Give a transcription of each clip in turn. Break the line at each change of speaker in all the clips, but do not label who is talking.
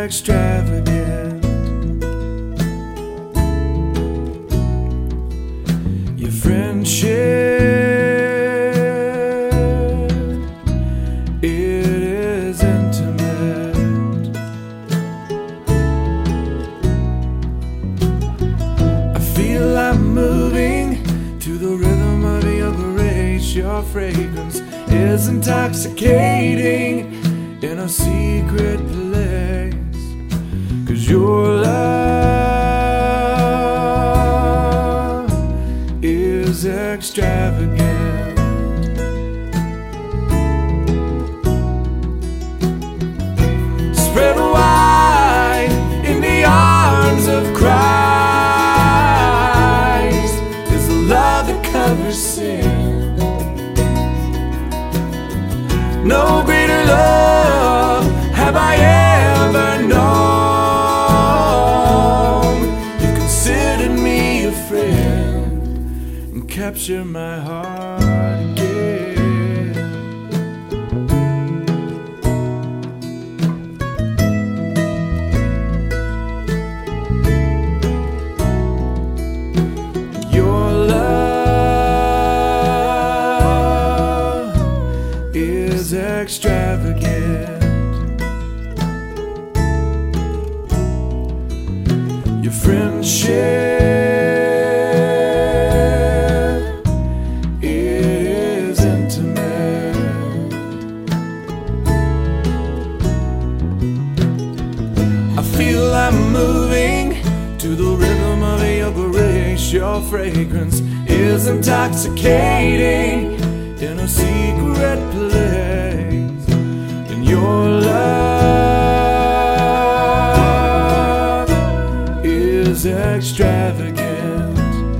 extravagant. Your friendship, it is intimate. I feel I'm moving to the rhythm of your grace. Your fragrance is intoxicating in a secret place. 'Cause your love is extravagant. Spread wide in the arms of Christ is a love that covers sin. No greater love have I ever known. You considered me a friend and captured my heart again. Your love is extravagant. Your friendship, it is intimate. I feel I'm moving to the rhythm of your grace. Your fragrance is intoxicating in a secret place. And your love is extravagant.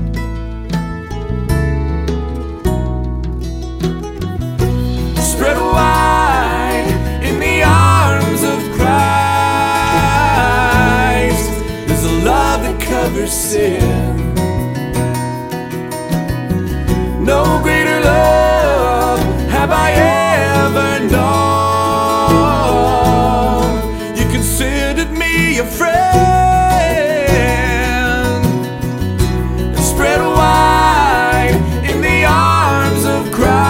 Spread wide in the arms of Christ is a love that covers sin. No greater love have I ever known. You considered me a friend and spread wide in the arms of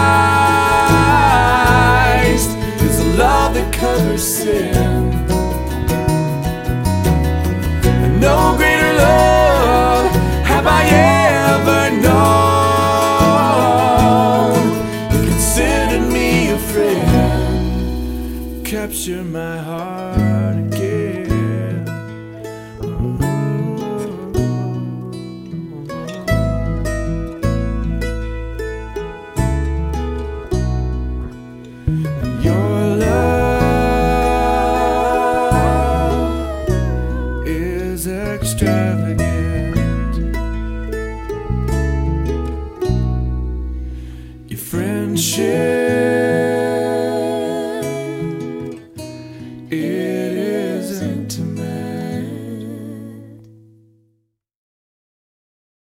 Christ is a love that covers sin. And no greater love have I ever known. You considered me a friend, capture my heart again. And your love is extravagant. Your friendship,